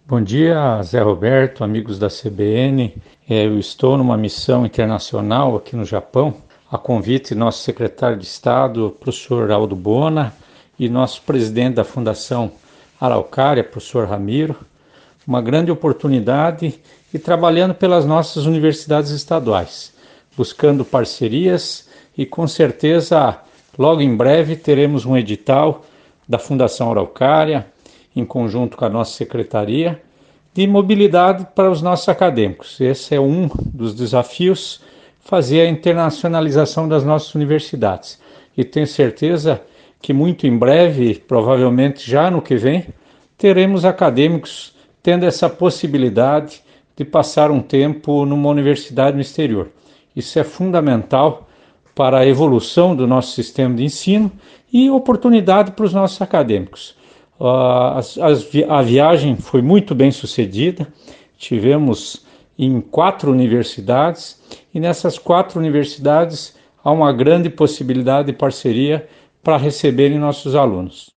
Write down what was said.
Bom dia, Zé Roberto, amigos da CBN. Eu estou numa missão internacional aqui no Japão, a convite do nosso secretário de Estado, professor Aldo Bona, e nosso presidente da Fundação Araucária, professor Ramiro. Uma grande oportunidade e trabalhando pelas nossas universidades estaduais, buscando parcerias e com certeza logo em breve teremos um edital da Fundação Araucária, em conjunto com a nossa secretaria, de mobilidade para os nossos acadêmicos. Esse é um dos desafios, fazer a internacionalização das nossas universidades. E tenho certeza que muito em breve, provavelmente já no que vem, teremos acadêmicos tendo essa possibilidade de passar um tempo numa universidade no exterior. Isso é fundamental para a evolução do nosso sistema de ensino e oportunidade para os nossos acadêmicos. A viagem foi muito bem sucedida, tivemos em 4 universidades e nessas 4 universidades há uma grande possibilidade de parceria para receberem nossos alunos.